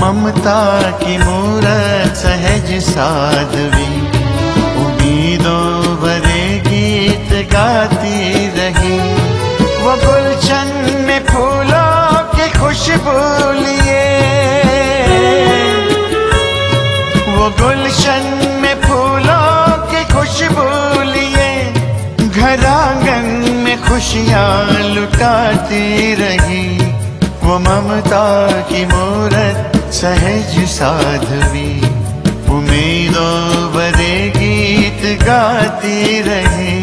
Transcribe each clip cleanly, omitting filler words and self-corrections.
ममता की मूरत सहज साध्वी, उम्मीदों भरे गीत गाती रही। वो गुलशन में फूलों की खुशबू लिए, वो गुलशन में फूलों की खुशबू लिए, घर आंगन में खुशियाँ लुटाती रही। वो ममता की मूरत सहज साध्वी, उम्मीदों भरे गीत गाती रही।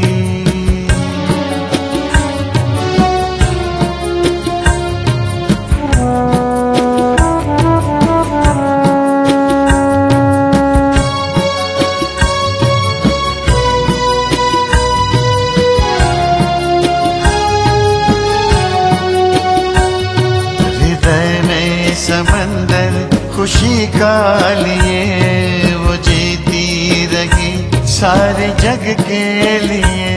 समंदर खुशी का लिए, वो जीती रही सारे जग के लिए।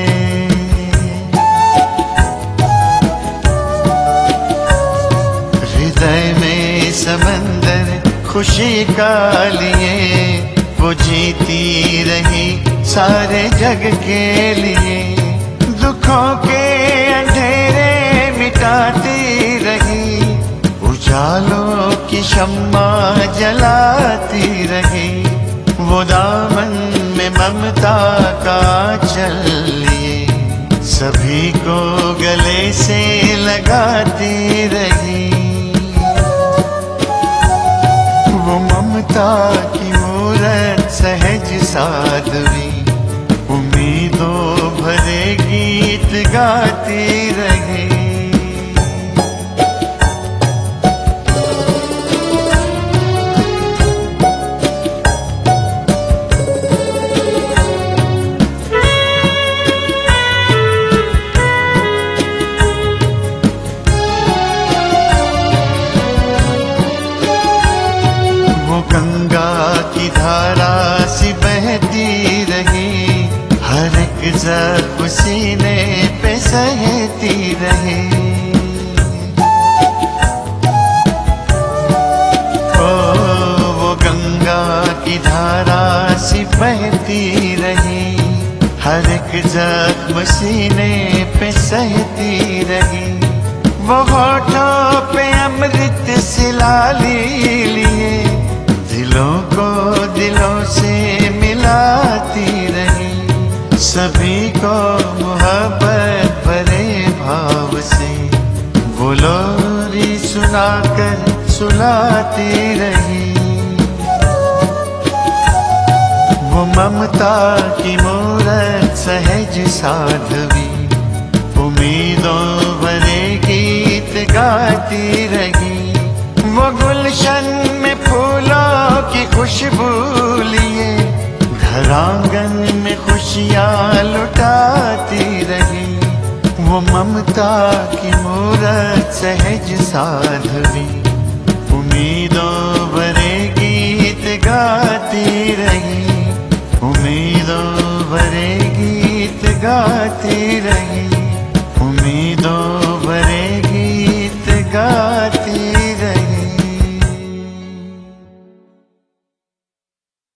हृदय में समंदर खुशी का लिए, वो जीती रही सारे जग के लिए। दुखों के अंधेरे मिटाती रही, उजालों की शम्मा जलाती रही। वो दामन में ममता का चल लिए, सभी को गले से लगाती रही। वो ममता की मूरत सहज साध्वी, उम्मीदों भरे गीत गाती रही। गंगा की धारा सी बहती रही, हर एक जख्म सीने पे सहती रही। ओ वो गंगा की धारा सी बहती रही, हर एक जख्म सीने पे सहती रही। वो होठों पे अमृत सिलाली लिए, दिलों को दिलों से मिलाती रही। सभी को मोहब्बत भरे भाव से वो लोरी सुनाकर सुलाती रही। वो ममता की मूरत सहज साध्वी, उम्मीदों भरे गीत गाती रही। वो गुलशन में फूलों की खुशबू लिए, घर आंगन में खुशियाँ लुटाती रही। वो ममता की मूरत सहज साध्वी, उम्मीदों भरे गीत गाती रही। उम्मीदों भरे गीत गाती रही, उम्मीदों